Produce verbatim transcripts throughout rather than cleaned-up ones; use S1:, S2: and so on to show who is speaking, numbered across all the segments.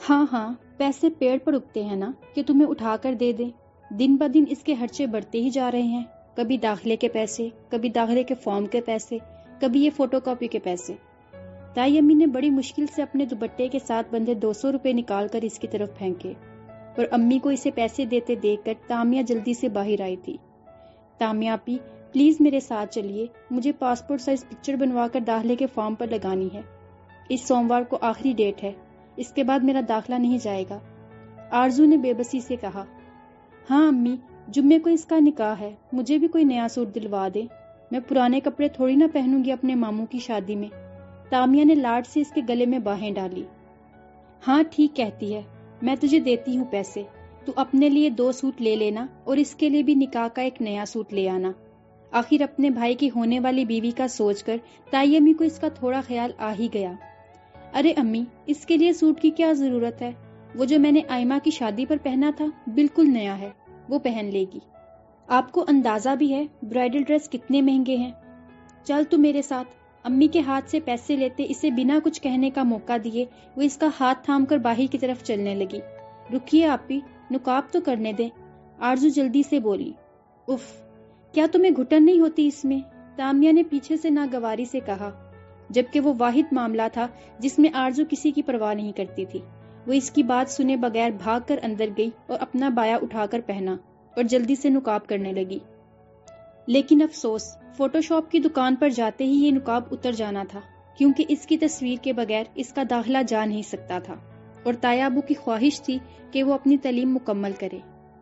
S1: ہاں ہاں پیسے پیڑ پر اگتے ہیں نا کہ تمہیں اٹھا کر دے دیں. دن بہ دن اس کے خرچے بڑھتے ہی جا رہے ہیں. کبھی داخلے کے پیسے، کبھی داخلے کے فارم کے پیسے، کبھی یہ فوٹو کاپی کے پیسے. تائی امی نے بڑی مشکل سے اپنے دوپٹے کے ساتھ بندھے دو سو روپے نکال کر اس کی طرف پھینکے، اور امی کو اسے پیسے دیتے دیکھ کر تامیہ جلدی سے باہر آئی تھی. تامیہ آپی پلیز میرے ساتھ چلیے، مجھے پاسپورٹ سائز پکچر بنوا کر داخلے کے فارم پر لگانی ہے. اس سوموار کو آخری ڈیٹ ہے، اس کے بعد میرا داخلہ نہیں جائے گا. آرزو نے بے بسی سے کہا. ہاں امی، جمعے کو اس کا نکاح ہے، مجھے بھی کوئی نیا سوٹ دلوا دے. میں پرانے کپڑے تھوڑی نہ پہنوں گی اپنے ماموں کی شادی میں. تامیہ نے لاڈ سے اس کے گلے میں باہیں ڈالی. ہاں ٹھیک کہتی ہے، میں تجھے دیتی ہوں پیسے، تو اپنے لیے دو سوٹ لے لینا اور اس کے لیے بھی نکاح کا ایک نیا سوٹ لے آنا. آخر اپنے بھائی کی ہونے والی بیوی کا سوچ کر تائی امی کو اس کا تھوڑا خیال آ ہی گیا. ارے امی، اس کے لیے سوٹ کی کیا ضرورت ہے؟ وہ جو میں نے آئمہ کی شادی پر پہنا تھا بالکل نیا ہے، وہ پہن لے گی. آپ کو اندازہ بھی ہے برائڈل ڈریس کتنے مہنگے ہیں. چل تو میرے ساتھ. امی کے ہاتھ سے پیسے لیتے اسے بنا کچھ کہنے کا موقع دیے وہ اس کا ہاتھ تھام کر باہر کی طرف چلنے لگی. رکیے آپی، نقاب تو کرنے دیں. آرزو جلدی سے بولی. اف، کیا تمہیں گھٹن نہیں ہوتی اس میں؟ تامیہ نے پیچھے سے ناگواری سے کہا، جبکہ وہ واحد معاملہ تھا جس میں آرزو کسی کی پرواہ نہیں کرتی تھی. وہ اس کی بات سنے بغیر بھاگ کر اندر گئی اور اپنا بایا اٹھا کر پہنا اور جلدی سے نقاب کرنے لگی. لیکن افسوس، فوٹو شاپ کی دکان پر جاتے ہی یہ نقاب اتر جانا تھا، کیونکہ اس کی تصویر کے بغیر اس کا داخلہ جا نہیں سکتا تھا، اور تایا ابو کی خواہش تھی کہ وہ اپنی تعلیم مکمل کرے.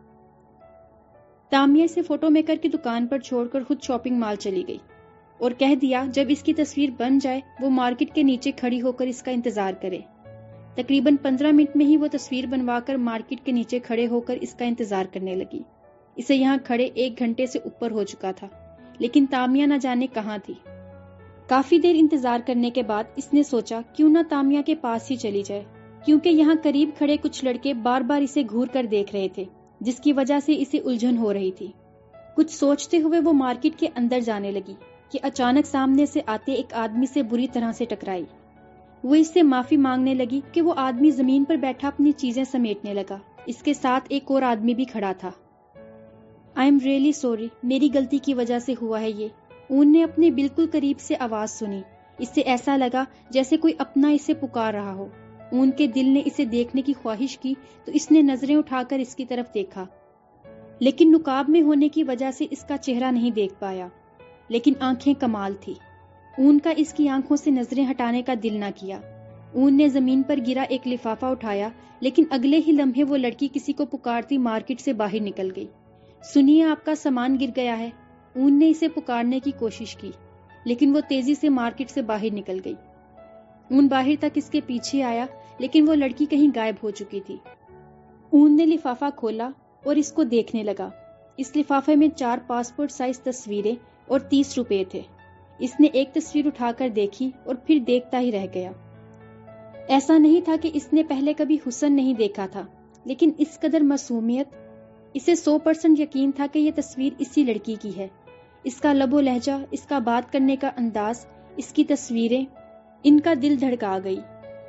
S1: تامیہ سے فوٹو میکر کی دکان پر چھوڑ کر خود شاپنگ مال چلی گئی اور کہہ دیا جب اس کی تصویر بن جائے وہ مارکیٹ کے نیچے کھڑی ہو کر اس کا انتظار کرے. تقریباً پندرہ منٹ میں ہی وہ تصویر بنوا کر مارکیٹ کے نیچے کھڑے ہو کر اس کا انتظار کرنے لگی. اسے یہاں کھڑے ایک گھنٹے سے اوپر ہو چکا تھا، لیکن تامیہ نہ جانے کہاں تھی. کافی دیر انتظار کرنے کے بعد اس نے سوچا کیوں نہ تامیہ کے پاس ہی چلی جائے، کیونکہ یہاں قریب کھڑے کچھ لڑکے بار بار اسے گھور کر دیکھ رہے تھے، جس کی وجہ سے اسے الجھن ہو رہی تھی. کچھ سوچتے ہوئے وہ مارکیٹ کے اندر جانے لگی کہ اچانک سامنے سے آتے ایک آدمی سے بری طرح سے ٹکرائی. وہ اس سے معافی مانگنے لگی کہ وہ آدمی زمین پر بیٹھا اپنی چیزیں سمیٹنے لگا. اس کے ساتھ ایک اور آدمی بھی کھڑا تھا. آئی ایم ریئلی سوری، میری غلطی کی وجہ سے ہوا ہے یہ. اون نے اپنے بالکل قریب سے آواز سنی. اس سے ایسا لگا جیسے کوئی اپنا اسے پکار رہا ہو. اون کے دل نے اسے دیکھنے کی خواہش کی تو اس نے نظریں اٹھا کر اس کی طرف دیکھا، لیکن نقاب میں ہونے کی وجہ سے اس کا چہرہ نہیں دیکھ پایا. لیکن آنکھیں کمال تھی. اون کا اس کی آنکھوں سے نظریں ہٹانے کا دل نہ کیا. اون نے زمین پر گرا ایک لفافہ اٹھایا، لیکن اگلے ہی لمحے وہ لڑکی کسی کو پکارتی مارکیٹ سے باہر نکل گئی. سنیے، آپ کا سامان گر گیا ہے. اون نے اسے پکارنے کی کوشش کی، لیکن وہ تیزی سے مارکیٹ سے باہر نکل گئی. اون باہر تک اس کے پیچھے آیا، لیکن وہ لڑکی کہیں غائب ہو چکی تھی. اون نے لفافہ کھولا اور اس کو دیکھنے لگا. اس لفافے میں چار پاسپورٹ سائز تصویریں اور تیس روپے تھے. اس نے ایک تصویر اٹھا کر دیکھی اور پھر دیکھتا ہی رہ گیا. ایسا نہیں تھا کہ اس نے پہلے کبھی حسن نہیں دیکھا تھا، لیکن اس قدر معصومیت. اسے سو پرسنٹ یقین تھا کہ یہ تصویر اسی لڑکی کی ہے. اس کا لب و لہجہ، اس کا بات کرنے کا انداز، اس کی تصویریں، ان کا دل دھڑکا گئی.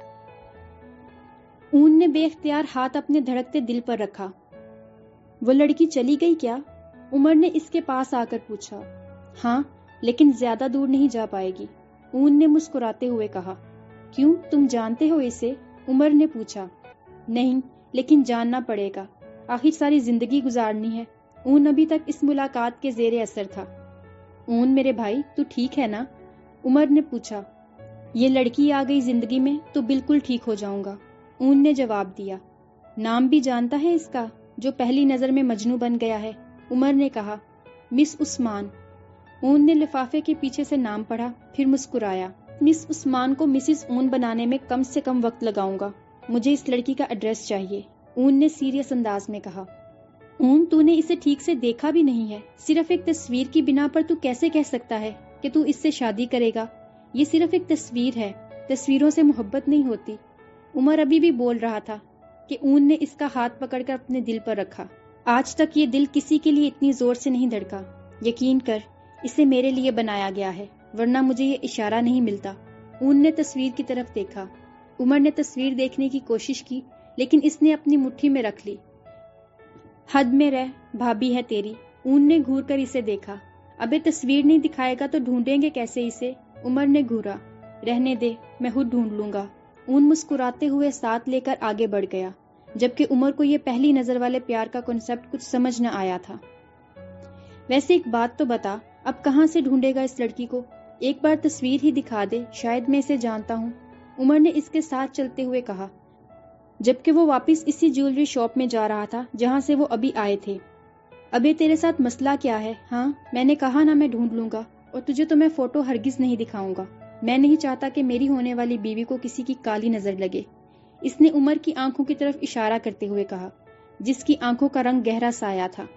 S1: اون نے بے اختیار ہاتھ اپنے دھڑکتے دل پر رکھا. وہ لڑکی چلی گئی کیا؟ عمر نے اس کے پاس آ کر پوچھا. ہاں، لیکن زیادہ دور نہیں جا پائے گی، اون نے مسکراتے ہوئے کہا. کیوں، تم جانتے ہو اسے؟ عمر نے پوچھا. نہیں، لیکن جاننا پڑے گا، آخر ساری زندگی گزارنی ہے. اون ابھی تک اس ملاقات کے زیر اثر تھا. اون میرے بھائی، تو ٹھیک ہے نا؟ عمر نے پوچھا. یہ لڑکی آ گئی زندگی میں تو بالکل ٹھیک ہو جاؤں گا، اون نے جواب دیا. نام بھی جانتا ہے اس کا، جو پہلی نظر میں مجنوں بن گیا ہے؟ عمر نے کہا. مس عثمان. اون نے لفافے کے پیچھے سے نام پڑھا، پھر مسکرایا. مس عثمان کو مسز اون بنانے میں کم سے کم وقت لگاؤں گا. مجھے اس لڑکی کا ایڈریس چاہیے، اون نے سیریس انداز میں کہا. اون، تو نے اسے ٹھیک سے دیکھا بھی نہیں ہے. صرف ایک تصویر کی بنا پر تو کیسے کہہ سکتا ہے کہ تو اس سے شادی کرے گا؟ یہ صرف ایک تصویر ہے، تصویروں سے محبت نہیں ہوتی. عمر ابھی بھی بول رہا تھا کہ اون نے اس کا ہاتھ پکڑ کر اپنے دل پر رکھا. آج تک یہ دل کسی کے لیے اتنی زور سے نہیں دھڑکا. یقین کر، اسے میرے لیے بنایا گیا ہے، ورنہ مجھے یہ اشارہ نہیں ملتا. اون نے تصویر کی طرف دیکھا. عمر نے تصویر دیکھنے کی کوشش کی، لیکن اس نے اپنی مٹھی میں رکھ لی۔ حد میں رہ، بھابھی ہے تیری۔ اون نے گھور کر اسے دیکھا۔ ابے تصویر نہیں دکھائے گا تو ڈھونڈیں گے کیسے اسے؟ عمر نے گھورا۔ رہنے دے، میں خود ڈھونڈ لوں گا۔ اون مسکراتے ہوئے ساتھ لے کر آگے بڑھ گیا، جبکہ عمر کو یہ پہلی نظر والے پیار کا کنسپٹ کچھ سمجھ نہ آیا تھا۔ ویسے ایک بات تو بتا، اب کہاں سے ڈھونڈے گا اس لڑکی کو؟ ایک بار تصویر ہی دکھا دے، شاید میں اسے جانتا ہوں، عمر نے اس کے ساتھ چلتے ہوئے کہا، جبکہ وہ واپس اسی جیولری شاپ میں جا رہا تھا جہاں سے وہ ابھی آئے تھے۔ ابے تیرے ساتھ مسئلہ کیا ہے؟ ہاں میں نے کہا نا میں ڈھونڈ لوں گا، اور تجھے تو میں فوٹو ہرگز نہیں دکھاؤں گا۔ میں نہیں چاہتا کہ میری ہونے والی بیوی کو کسی کی کالی نظر لگے، اس نے عمر کی آنکھوں کی طرف اشارہ کرتے ہوئے کہا، جس کی آنکھوں کا رنگ گہرا سایہ تھا۔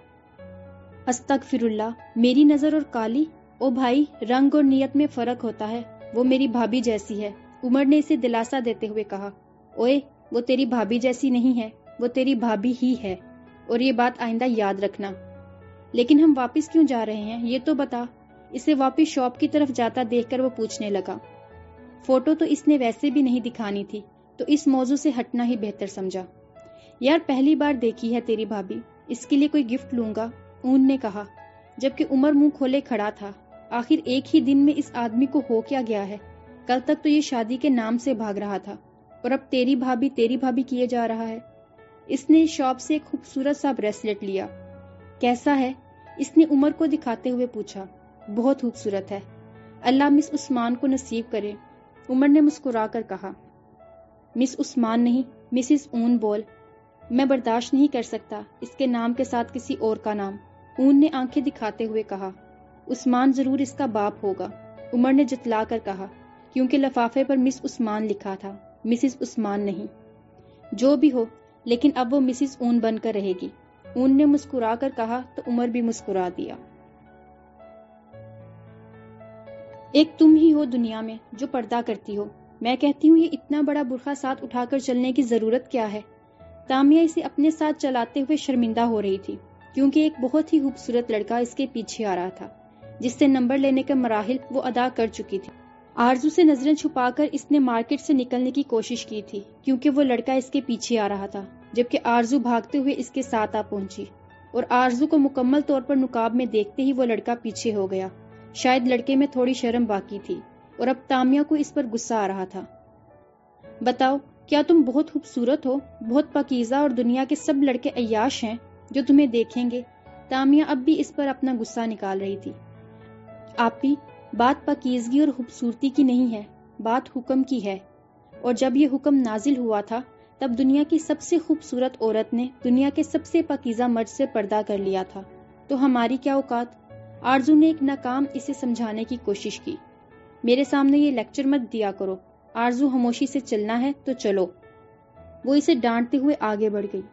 S1: استغفر اللہ، میری نظر اور کالی؟ او بھائی، رنگ اور نیت میں فرق ہوتا ہے، وہ میری بھابھی جیسی ہے، عمر نے اسے دلاسا دیتے ہوئے کہا۔ اوئے، وہ تیری بھابھی جیسی نہیں ہے، وہ تیری بھابھی ہی ہے، اور یہ بات آئندہ یاد رکھنا۔ لیکن ہم واپس کیوں جا رہے ہیں یہ تو بتا، اسے واپس شاپ کی طرف جاتا دیکھ کر وہ پوچھنے لگا۔ فوٹو تو اس نے ویسے بھی نہیں دکھانی تھی، تو اس موضوع سے ہٹنا ہی بہتر سمجھا۔ یار پہلی بار دیکھی ہے تیری بھابھی، اس کے لیے کوئی گفٹ لوں گا، اون نے کہا، جبکہ عمر منہ کھولے کھڑا تھا۔ آخر ایک ہی دن میں اس آدمی کو ہو کیا گیا ہے؟ کل تک تو یہ شادی کے نام سے بھاگ رہا تھا، اور اب تیری بھابھی تیری بھابھی کیے جا رہا ہے۔ اس نے شاپ سے ایک خوبصورت سا بریسلٹ لیا۔ کیسا ہے؟ اس نے عمر کو دکھاتے ہوئے پوچھا۔ بہت خوبصورت ہے، اللہ مس عثمان کو نصیب کرے، عمر نے مسکرا کر کہا۔ مس عثمان نہیں، مسز اون بول، میں برداشت نہیں کر سکتا اس کے نام کے ساتھ کسی اور کا نام، اون نے آنکھیں دکھاتے ہوئے کہا۔ عثمان ضرور اس کا باپ ہوگا، عمر نے جتلا کر کہا، کیونکہ لفافے پر مس عثمان لکھا تھا، مسز عثمان نہیں۔ جو بھی ہو، لیکن اب وہ مسز اون بن کر رہے گی، اون نے مسکرا کر کہا تو عمر بھی مسکرا دیا۔ ایک تم ہی ہو دنیا میں جو پردہ کرتی ہو، میں کہتی ہوں یہ اتنا بڑا برقع ساتھ اٹھا کر چلنے کی ضرورت کیا ہے؟ تامیہ اسے اپنے ساتھ چلاتے ہوئے شرمندہ ہو رہی تھی، کیونکہ ایک بہت ہی خوبصورت لڑکا اس کے پیچھے آ رہا تھا، جس سے نمبر لینے کے مراحل وہ ادا کر چکی تھی۔ آرزو سے نظریں چھپا کر اس نے مارکیٹ سے نکلنے کی کوشش کی تھی، کیونکہ وہ لڑکا اس کے پیچھے آ رہا تھا، جبکہ آرزو بھاگتے ہوئے اس کے ساتھ آ پہنچی، اور آرزو کو مکمل طور پر نقاب میں دیکھتے ہی وہ لڑکا پیچھے ہو گیا۔ شاید لڑکے میں تھوڑی شرم باقی تھی، اور اب تامیہ کو اس پر غصہ آ رہا تھا۔ بتاؤ، کیا تم بہت خوبصورت ہو، بہت پاکیزہ، اور دنیا کے سب لڑکے عیاش ہیں جو تمہیں دیکھیں گے؟ تامیہ اب بھی اس پر اپنا غصہ نکال رہی تھی۔ آپی، بات پاکیزگی اور خوبصورتی کی نہیں ہے، بات حکم کی ہے، اور جب یہ حکم نازل ہوا تھا تب دنیا کی سب سے خوبصورت عورت نے دنیا کے سب سے پاکیزہ مرد سے پردہ کر لیا تھا، تو ہماری کیا اوقات؟ آرزو نے ایک ناکام اسے سمجھانے کی کوشش کی۔ میرے سامنے یہ لیکچر مت دیا کرو، آرزو خاموشی سے چلنا ہے تو چلو، وہ اسے ڈانٹتے ہوئے آگے بڑھ گئی۔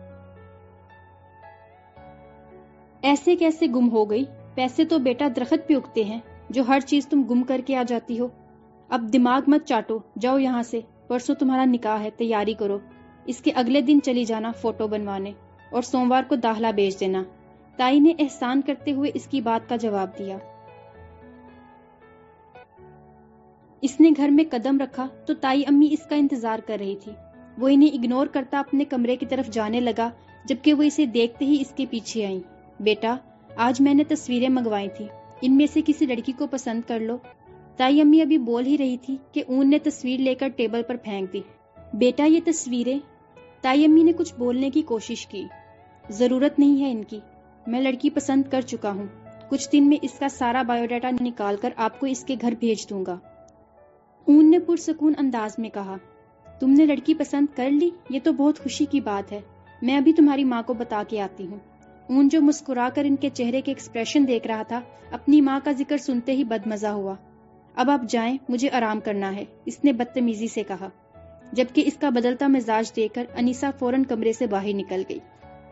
S1: ایسے کیسے گم ہو گئی؟ پیسے تو بیٹا درخت پہ اگتے ہیں جو ہر چیز تم گم کر کے آ جاتی ہو۔ اب دماغ مت چاٹو، جاؤ یہاں سے، پرسوں تمہارا نکاح ہے، تیاری کرو، اس کے اگلے دن چلی جانا فوٹو بنوانے، اور سوموار کو داخلہ بیچ دینا۔ تائی نے احسان کرتے ہوئے اس کی بات کا جواب دیا۔ اس نے گھر میں قدم رکھا تو تائی امی اس کا انتظار کر رہی تھی۔ وہ انہیں اگنور کرتا اپنے کمرے کی طرف جانے لگا، جبکہ وہ اسے دیکھتے ہی اس کے پیچھے آئیں۔ بیٹا، آج میں نے تصویریں منگوائی تھی، ان میں سے کسی لڑکی کو پسند کر لو۔ تائی امی ابھی بول ہی رہی تھی کہ اون نے تصویر لے کر ٹیبل پر پھینک دی۔ بیٹا یہ تصویریں، تائی امی نے کچھ بولنے کی کوشش کی۔ ضرورت نہیں ہے ان کی، میں لڑکی پسند کر چکا ہوں، کچھ دن میں اس کا سارا بایو ڈاٹا نکال کر آپ کو اس کے گھر بھیج دوں گا، اون نے پرسکون انداز میں کہا۔ تم نے لڑکی پسند کر لی؟ یہ تو بہت خوشی کی بات ہے، میں ابھی تمہاری ماں کو بتا کے آتی ہوں۔ اون جو مسکرا کر ان کے چہرے کے ایکسپریشن دیکھ رہا تھا، اپنی ماں کا ذکر سنتے ہی بدمزہ ہوا۔ اب آپ جائیں، مجھے آرام کرنا ہے، اس نے بدتمیزی سے کہا، جبکہ اس کا بدلتا مزاج دیکھ کر انیسا فوراً کمرے سے باہر نکل گئی۔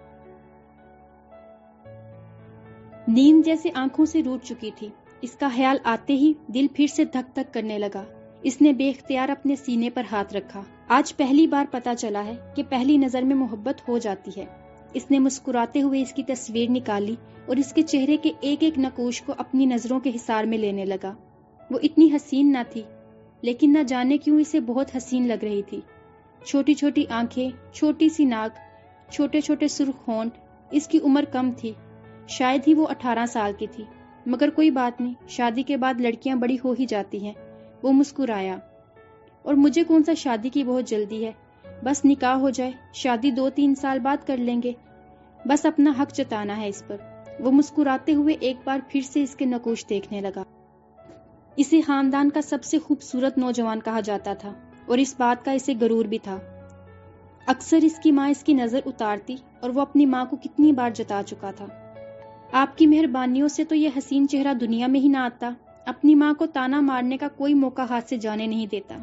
S1: نیند جیسے آنکھوں سے روٹ چکی تھی، اس کا خیال آتے ہی دل پھر سے دھک دھک کرنے لگا۔ اس نے بے اختیار اپنے سینے پر ہاتھ رکھا۔ آج پہلی بار پتا چلا ہے کہ پہلی نظر میں محبت ہو جاتی ہے۔ اس نے مسکراتے ہوئے اس کی تصویر نکالی اور اس کے چہرے کے ایک ایک نقوش کو اپنی نظروں کے حصار میں لینے لگا۔ وہ اتنی حسین نہ تھی، لیکن نہ جانے کیوں اسے بہت حسین لگ رہی تھی۔ چھوٹی چھوٹی آنکھیں، چھوٹی سی ناک، چھوٹے چھوٹے سرخ ہونٹ. اس کی عمر کم تھی، شاید ہی وہ اٹھارہ سال کی تھی. مگر کوئی بات نہیں، شادی کے بعد لڑکیاں بڑی ہو ہی جاتی ہیں. وہ مسکرایا. اور مجھے کون سا شادی کی بہت جلدی ہے، بس نکاح ہو جائے، شادی دو تین سال بعد کر لیں گے، بس اپنا حق جتانا ہے اس پر. وہ مسکراتے ہوئے ایک بار پھر سے اس کے نقوش دیکھنے لگا. اسے خاندان کا سب سے خوبصورت نوجوان کہا جاتا تھا، اور اس بات کا اسے غرور بھی تھا. اکثر اس کی ماں اس کی نظر اتارتی، اور وہ اپنی ماں کو کتنی بار جتا چکا تھا. آپ کی مہربانیوں سے تو یہ حسین چہرہ دنیا میں ہی نہ آتا. اپنی ماں کو تانا مارنے کا کوئی موقع ہاتھ سے جانے نہیں دیتا.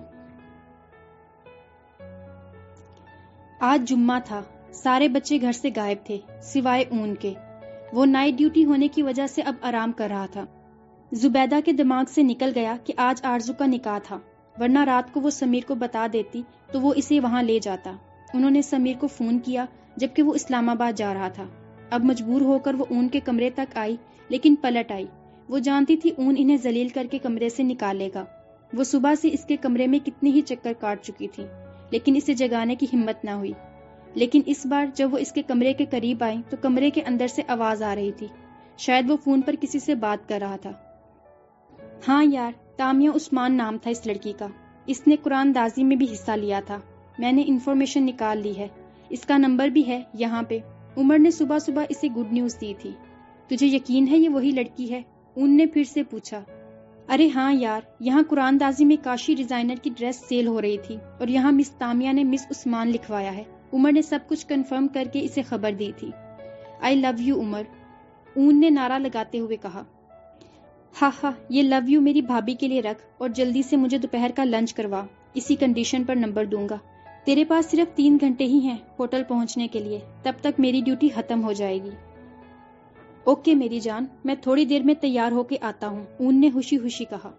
S1: آج جمعہ تھا. سارے بچے گھر سے غائب تھے سوائے اون کے. وہ نائٹ ڈیوٹی ہونے کی وجہ سے اب آرام کر رہا تھا. زبیدہ کے دماغ سے نکل گیا کہ آج آرزو کا نکاح تھا، ورنہ رات کو وہ سمیر کو بتا دیتی تو وہ اسے وہاں لے جاتا. انہوں نے سمیر کو فون کیا جبکہ وہ اسلام آباد جا رہا تھا. اب مجبور ہو کر وہ اون کے کمرے تک آئی، لیکن پلٹ آئی. وہ جانتی تھی اون انہیں ذلیل کر کے کمرے سے نکالے گا. وہ صبح سے اس کے کمرے میں کتنی ہی چکر کاٹ چکی تھی، لیکن اسے جگانے کی ہمت نہ ہوئی. لیکن اس بار جب وہ اس کے کمرے کے قریب آئی تو کمرے کے اندر سے آواز آ رہی تھی. شاید وہ فون پر کسی سے بات کر رہا تھا. ہاں یار، تامیہ عثمان نام تھا اس لڑکی کا. اس نے قرآن دازی میں بھی حصہ لیا تھا. میں نے انفارمیشن نکال لی ہے، اس کا نمبر بھی ہے یہاں پہ. عمر نے صبح صبح اسے گڈ نیوز دی تھی. تجھے یقین ہے یہ وہی لڑکی ہے؟ اون نے پھر سے پوچھا. ارے ہاں یار، یہاں قرآن دازی میں کاشی ڈیزائنر کی ڈریس سیل ہو رہی تھی، اور یہاں مس تامیہ نے مس عثمان لکھوایا ہے. عمر نے سب کچھ کنفرم کر کے اسے خبر دی تھی. آئی لو یو عمر، اون نے نعرہ لگاتے ہوئے کہا. ہاں ہاں، یہ لو یو میری بھابھی کے لیے رکھ، اور جلدی سے مجھے دوپہر کا لنچ کروا. اسی کنڈیشن پر نمبر دوں گا. تیرے پاس صرف تین گھنٹے ہی ہیں ہوٹل پہنچنے کے لیے، تب تک میری ڈیوٹی ختم ہو جائے گی. اوکے میری جان، میں تھوڑی دیر میں تیار ہو کے آتا ہوں، اون نے خوشی خوشی کہا.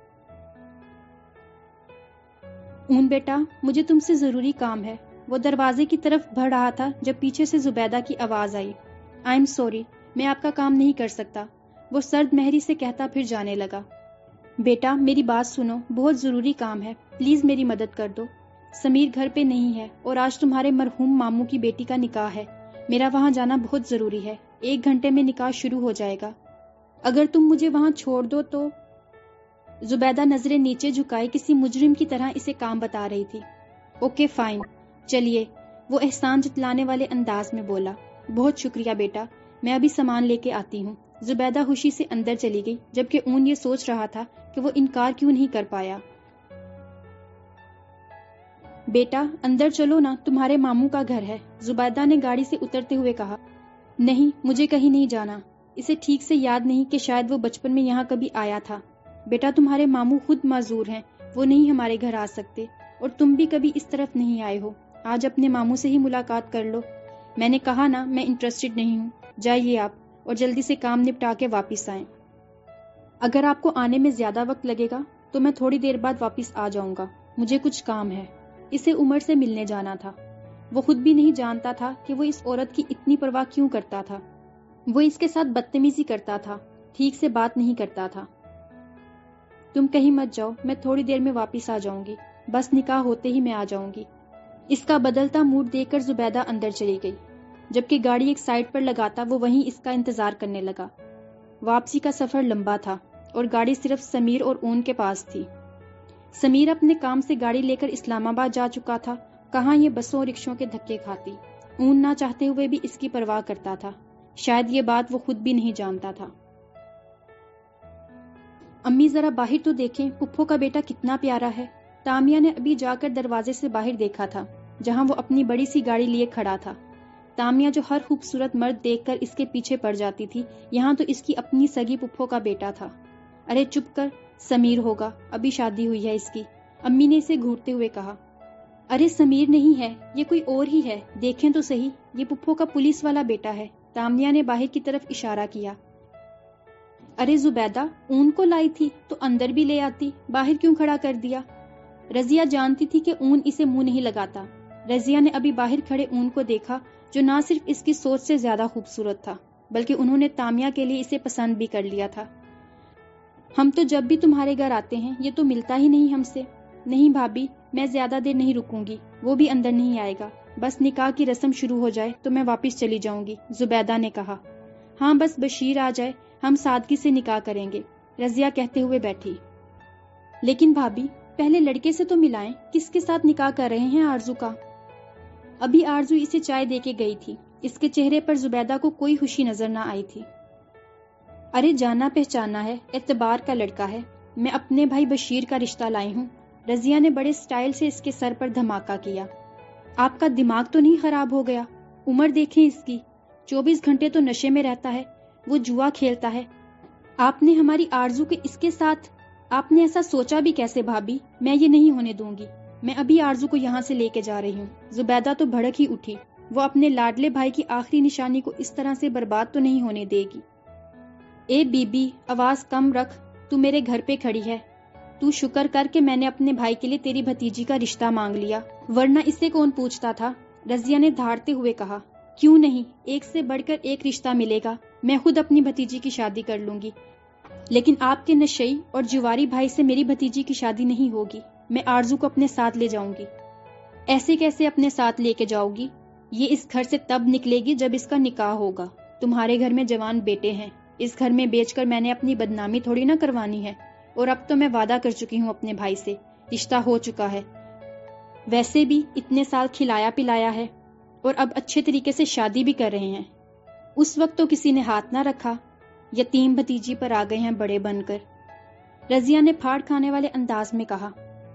S1: اون بیٹا، مجھے تم سے ضروری کام ہے. وہ دروازے کی طرف بڑھ رہا تھا جب پیچھے سے زبیدہ کی آواز آئی. آئی ایم سوری، میں آپ کا کام نہیں کر سکتا، وہ سرد مہری سے کہتا پھر جانے لگا. بیٹا میری بات سنو، بہت ضروری کام ہے، پلیز میری مدد کر دو. سمیر گھر پہ نہیں ہے، اور آج تمہارے مرحوم ماموں کی بیٹی کا نکاح ہے. میرا وہاں جانا بہت ضروری ہے. ایک گھنٹے میں نکاح شروع ہو جائے گا. اگر تم مجھے وہاں چھوڑ دو تو. زبیدہ نظریں نیچے جھکائے کسی مجرم کی طرح اسے کام بتا رہی تھی. اوکے فائن، چلیے، وہ احسان جتلانے والے انداز میں بولا. بہت شکریہ بیٹا، میں ابھی سامان لے کے آتی ہوں. زبیدہ خوشی سے اندر چلی گئی، جبکہ اون یہ سوچ رہا تھا کہ وہ انکار کیوں نہیں کر پایا. بیٹا اندر چلو نا، تمہارے ماموں کا گھر ہے، زبیدہ نے گاڑی سے اترتے ہوئے کہا. نہیں، مجھے کہیں نہیں جانا. اسے ٹھیک سے یاد نہیں کہ شاید وہ بچپن میں یہاں کبھی آیا تھا. بیٹا تمہارے ماموں خود معذور ہیں، وہ نہیں ہمارے گھر آ سکتے، اور تم بھی کبھی اس طرف نہیں آئے ہو. آج اپنے ماموں سے ہی ملاقات کر لو. میں نے کہا نا میں انٹرسٹڈ نہیں ہوں. جائیے آپ، اور جلدی سے کام نپٹا کے واپس آئیں. اگر آپ کو آنے میں زیادہ وقت لگے گا تو میں تھوڑی دیر بعد واپس آ جاؤں گا، مجھے کچھ کام ہے. اسے عمر سے ملنے جانا تھا. وہ خود بھی نہیں جانتا تھا کہ وہ اس عورت کی اتنی پرواہ کیوں کرتا تھا. وہ اس کے ساتھ بدتمیزی کرتا تھا، ٹھیک سے بات نہیں کرتا تھا. تم کہیں مت جاؤ، میں تھوڑی دیر میں واپس آ جاؤں گی، بس نکاح ہوتے ہی میں آ جاؤں گی. اس کا بدلتا موڈ دیکھ کر زبیدہ اندر چلی گئی. جبکہ گاڑی ایک سائڈ پر لگاتا وہ وہیں اس کا انتظار کرنے لگا. واپسی کا سفر لمبا تھا، اور گاڑی صرف سمیر اور اون کے پاس تھی. سمیر اپنے کام سے گاڑی لے کر اسلام آباد جا چکا تھا. کہاں یہ بسوں اور رکشوں کے دھکے کھاتی. اون نہ چاہتے ہوئے بھی اس کی پرواہ کرتا تھا. شاید یہ بات وہ خود بھی نہیں جانتا تھا. امی ذرا باہر تو دیکھیں، پپھو کا بیٹا کتنا پیارا ہے. تامیہ نے ابھی جا کر دروازے سے باہر دیکھا تھا، جہاں وہ اپنی بڑی سی گاڑی لیے کھڑا تھا. تامیہ جو ہر خوبصورت مرد دیکھ کر اس کے پیچھے پڑ جاتی تھی، یہاں تو اس کی اپنی سگی پپھو کا بیٹا تھا. ارے چپ کر، سمیر ہوگا، ابھی شادی ہوئی ہے اس کی، امی نے اسے گھورتے ہوئے کہا. ارے سمیر نہیں ہے، یہ کوئی اور ہی ہے، دیکھیں تو صحیح، یہ پپھو کا پولیس والا بیٹا ہے. تامیہ نے باہر کی طرف اشارہ کیا. ارے زبیدہ، اون کو لائی تھی تو اندر بھی لے آتی، باہر کیوں کھڑا کر دیا؟ رضیہ جانتی تھی کہ اون اسے منہ نہیں لگاتا. رضیہ نے ابھی باہر کھڑے اون کو دیکھا، جو نہ صرف اس کی سوچ سے زیادہ خوبصورت تھا، بلکہ انہوں نے تامیہ کے لیے اسے پسند بھی کر لیا تھا. ہم تو جب بھی تمہارے گھر آتے ہیں یہ تو ملتا ہی نہیں ہم سے. نہیں بھابی، میں زیادہ دیر نہیں رکوں گی، وہ بھی اندر نہیں آئے گا، بس نکاح کی رسم شروع ہو جائے تو میں واپس چلی جاؤں گی، زبیدہ نے کہا۔ ہاں بس بشیر آ جائے، ہم سادگی سے نکاح کریں گے، رضیہ کہتے ہوئے بیٹھی۔ لیکن بھابی پہلے لڑکے سے تو ملائیں، کس کے ساتھ نکاح کر رہے ہیں آرزو کا؟ ابھی آرزو اسے چائے دے کے گئی تھی، اس کے چہرے پر زبیدہ کو کوئی خوشی نظر نہ آئی تھی۔ ارے جانا پہچانا ہے، اعتبار کا لڑکا ہے، میں اپنے بھائی بشیر کا رشتہ لائی ہوں، رضیہ نے بڑے سٹائل سے اس کے سر پر دھماکہ کیا۔ آپ کا دماغ تو نہیں خراب ہو گیا؟ عمر دیکھیں اس کی، چوبیس گھنٹے تو نشے میں رہتا ہے، وہ جوا کھیلتا ہے، آپ نے ہماری آرزو کے اس کے ساتھ، آپ نے ایسا سوچا بھی کیسے بھابی؟ میں یہ نہیں ہونے دوں گی، میں ابھی آرزو کو یہاں سے لے کے جا رہی ہوں۔ زبیدہ تو بھڑک ہی اٹھی، وہ اپنے لاڈلے بھائی کی آخری نشانی کو اس طرح سے برباد تو نہیں ہونے دے گی۔ اے بی بی آواز کم رکھ، تو میرے گھر پہ کھڑی ہے، تو شکر کر کے میں نے اپنے بھائی کے لیے تیری بھتیجی کا رشتہ مانگ لیا، ورنہ اس سے کون پوچھتا تھا؟ رضیہ نے دھاڑتے ہوئے کہا۔ کیوں نہیں، ایک سے بڑھ کر ایک رشتہ ملے گا، میں خود اپنی بھتیجی کی شادی کر لوں گی، لیکن آپ کے نشئی اور جواری بھائی سے میری بھتیجی کی شادی نہیں ہوگی، میں آرزو کو اپنے ساتھ لے جاؤں گی۔ ایسے کیسے اپنے ساتھ لے کے جاؤ گی؟ یہ اس گھر سے تب نکلے گی جب اس کا نکاح ہوگا، تمہارے گھر میں جوان بیٹے ہیں، اس گھر میں بیچ کر میں نے اپنی بدنامی تھوڑی نہ کروانی ہے، اور اب تو میں وعدہ کر چکی ہوں اپنے بھائی سے، رشتہ ہو چکا ہے، ویسے بھی اتنے سال کھلایا پلایا ہے، اور اب اچھے طریقے سے شادی بھی کر رہے ہیں، اس وقت تو کسی نے ہاتھ نہ رکھا، یتیم بھتیجی پر آ گئے ہیں بڑے بن کر، رضیہ نے پھاڑ کھانے والے انداز میں کہا۔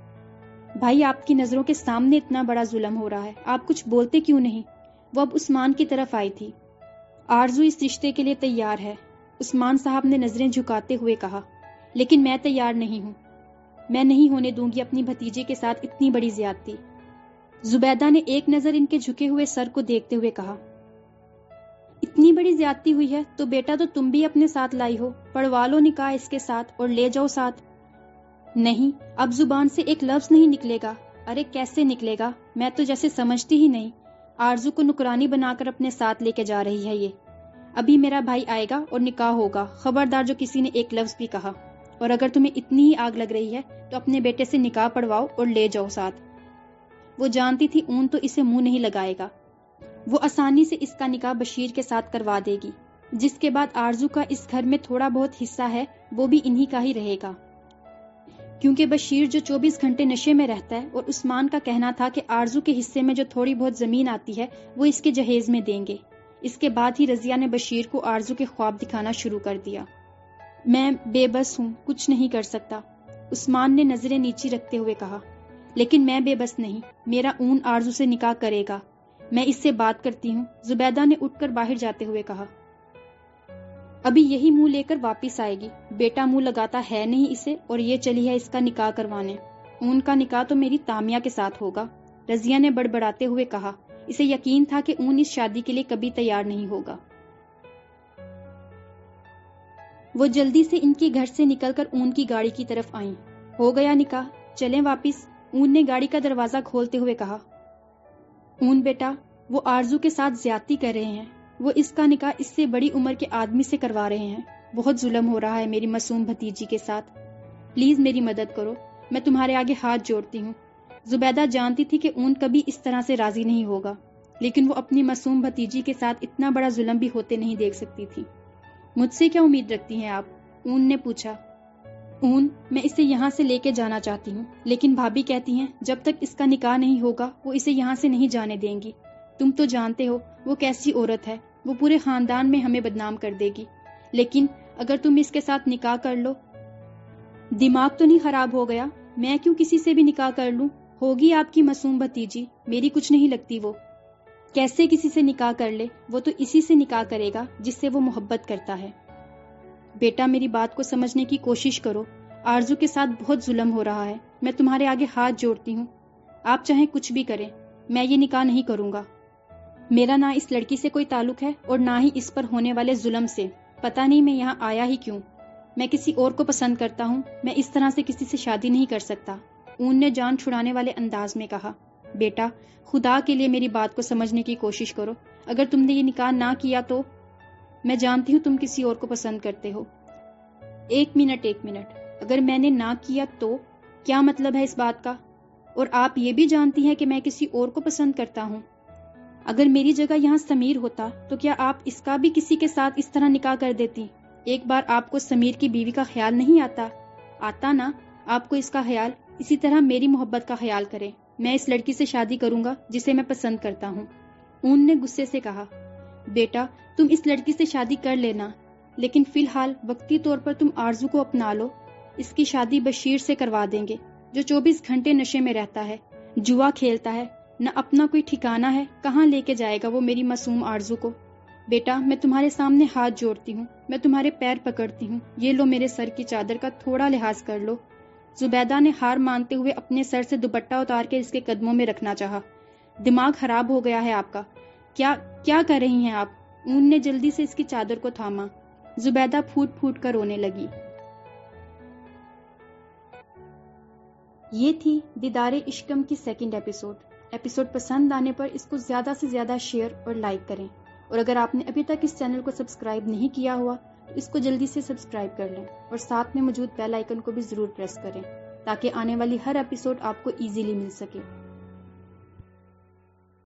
S1: بھائی آپ کی نظروں کے سامنے اتنا بڑا ظلم ہو رہا ہے، آپ کچھ بولتے کیوں نہیں؟ وہ اب عثمان کی طرف آئی تھی۔ آرزو اس رشتے کے لیے تیار ہے، عثمان صاحب نے نظریں جھکاتے ہوئے کہا، لیکن میں تیار نہیں ہوں، میں نہیں ہونے دوں گی اپنی بھتیجے کے ساتھ اتنی بڑی زیادتی۔ زبیدہ نے ایک نظر ان کے جھکے ہوئے سر کو دیکھتے ہوئے کہا، اتنی بڑی زیادتی ہوئی ہے تو بیٹا تو تم بھی اپنے ساتھ لائی ہو، پڑھوا لو نکاح اس کے ساتھ اور لے جاؤ ساتھ۔ نہیں، اب زبان سے ایک لفظ نہیں نکلے گا۔ ارے کیسے نکلے گا؟ میں تو جیسے سمجھتی ہی نہیں، آرزو کو نکرانی بنا کر اپنے ساتھ لے کے جا رہی ہے یہ۔ ابھی میرا بھائی آئے گا اور نکاح ہوگا، خبردار جو کسی نے ایک لفظ بھی کہا، اور اگر تمہیں اتنی ہی آگ لگ رہی ہے تو اپنے بیٹے سے نکاح پڑھواؤ اور لے جاؤ ساتھ۔ وہ جانتی تھی اون تو اسے منہ نہیں لگائے گا، وہ آسانی سے اس کا نکاح بشیر کے ساتھ کروا دے گی، جس کے بعد آرزو کا اس گھر میں تھوڑا بہت حصہ ہے وہ بھی انہی کا ہی رہے گا، کیونکہ بشیر جو چوبیس گھنٹے نشے میں رہتا ہے، اور عثمان کا کہنا تھا کہ آرزو کے حصے میں جو تھوڑی بہت زمین آتی ہے وہ اس کے جہیز میں دیں گے۔ اس کے بعد ہی رضیہ نے بشیر کو آرزو کے خواب دکھانا شروع کر دیا۔ میں بے بس ہوں، کچھ نہیں کر سکتا، عثمان نے نظریں نیچی رکھتے ہوئے کہا۔ لیکن میں بے بس نہیں، میرا اون آرزو سے نکاح کرے گا، میں اس سے بات کرتی ہوں، زبیدہ نے اٹھ کر باہر جاتے ہوئے کہا۔ ابھی یہی منہ لے کر واپس آئے گی، بیٹا منہ لگاتا ہے نہیں اسے، اور یہ چلی ہے اس کا نکاح کروانے، اون کا نکاح تو میری تامیہ کے ساتھ ہوگا، رضیہ نے بڑبڑاتے ہوئے کہا۔ اسے یقین تھا کہ اون اس شادی کے لیے کبھی تیار نہیں ہوگا۔ وہ جلدی سے ان کے گھر سے نکل کر اون کی گاڑی کی طرف آئیں۔ ہو گیا نکاح، چلیں واپس، اون نے گاڑی کا دروازہ کھولتے ہوئے کہا۔ اون بیٹا، وہ آرزو کے ساتھ زیادتی کر رہے ہیں، وہ اس کا نکاح اس سے بڑی عمر کے آدمی سے کروا رہے ہیں، بہت ظلم ہو رہا ہے میری معصوم بھتیجی کے ساتھ، پلیز میری مدد کرو، میں تمہارے آگے ہاتھ جوڑتی ہوں۔ زبیدہ جانتی تھی کہ اون کبھی اس طرح سے راضی نہیں ہوگا، لیکن وہ اپنی معصوم بھتیجی کے ساتھ اتنا بڑا ظلم بھی ہوتے نہیں دیکھ سکتی تھی۔ مجھ سے کیا امید رکھتی ہیں آپ؟ اون نے پوچھا۔ اون، میں اسے یہاں سے لے کے جانا چاہتی ہوں، لیکن بھابھی کہتی ہیں جب تک اس کا نکاح نہیں ہوگا وہ اسے یہاں سے نہیں جانے دیں گی۔ تم تو جانتے ہو وہ کیسی عورت ہے، وہ پورے خاندان میں ہمیں بدنام کر دے گی، لیکن اگر تم اس کے ساتھ نکاح کر لو۔ دماغ تو نہیں خراب ہو گیا؟ میں کیوں کسی سے بھی نکاح کر لوں؟ ہوگی آپ کی معصوم بھتیجی، میری کچھ نہیں لگتی وہ۔ کیسے کسی سے نکاح کر لے؟ وہ تو اسی سے نکاح کرے گا جس سے وہ محبت کرتا ہے۔ بیٹا میری بات کو سمجھنے کی کوشش کرو، آرزو کے ساتھ بہت ظلم ہو رہا ہے، میں تمہارے آگے ہاتھ جوڑتی ہوں، آپ چاہیں کچھ بھی کریں، میں یہ نکاح نہیں کروں گا۔ میرا نہ اس لڑکی سے کوئی تعلق ہے اور نہ ہی اس پر ہونے والے ظلم سے، پتہ نہیں میں یہاں آیا ہی کیوں، میں کسی اور کو پسند کرتا ہوں، میں اس طرح سے کسی سے شادی نہیں کر سکتا، اون نے جان چھڑانے والے انداز میں کہا۔ بیٹا خدا کے لیے میری بات کو سمجھنے کی کوشش کرو، اگر تم نے یہ نکاح نہ کیا تو، میں جانتی ہوں تم کسی اور کو پسند کرتے ہو۔ ایک منٹ ایک منٹ، اگر میں نے نہ کیا تو کیا مطلب ہے اس بات کا؟ اور آپ یہ بھی جانتی ہیں کہ میں کسی اور کو پسند کرتا ہوں۔ اگر میری جگہ یہاں سمیر ہوتا تو کیا آپ اس کا بھی کسی کے ساتھ اس طرح نکاح کر دیتی؟ ایک بار آپ کو سمیر کی بیوی کا خیال نہیں آتا؟ آتا نا، آپ کو اس کا خیال اسی طرح میری محبت کا خیال کریں۔ میں اس لڑکی سے شادی کروں گا جسے میں پسند کرتا ہوں۔ اون نے غصے سے کہا، بیٹا تم اس لڑکی سے شادی کر لینا، لیکن فی الحال وقتی طور پر تم آرزو کو اپنا لو۔ اس کی شادی بشیر سے کروا دیں گے، جو چوبیس گھنٹے نشے میں رہتا ہے، جوا کھیلتا ہے، نہ اپنا کوئی ٹھکانہ ہے، کہاں لے کے جائے گا وہ میری معصوم آرزو کو۔ بیٹا میں تمہارے سامنے ہاتھ جوڑتی ہوں، میں تمہارے پیر پکڑتی ہوں، یہ لو میرے سر کی چادر کا تھوڑا لحاظ کر لو۔ زبیدہ نے ہار مانتے ہوئے اپنے سر سے دوپٹہ اتار کے اس کے قدموں میں رکھنا چاہا۔ دماغ خراب ہو گیا ہے آپ کا، کیا کیا کر رہی ہیں آپ؟ اون نے جلدی سے اس کی چادر کو تھاما۔ زبیدہ پھوٹ پھوٹ کر رونے لگی۔ یہ تھی دیدار عشقم کی سیکنڈ ایپیسوڈ۔ ایپیسوڈ پسند آنے پر اس کو زیادہ سے زیادہ شیئر اور لائک کریں، اور اگر آپ نے ابھی تک اس چینل کو سبسکرائب نہیں کیا ہوا تو اس کو جلدی سے سبسکرائب کر لیں، اور ساتھ میں موجود بیل آئیکن کو بھی ضرور پریس کریں تاکہ آنے والی ہر ایپیسوڈ آپ کو ایزیلی مل سکے۔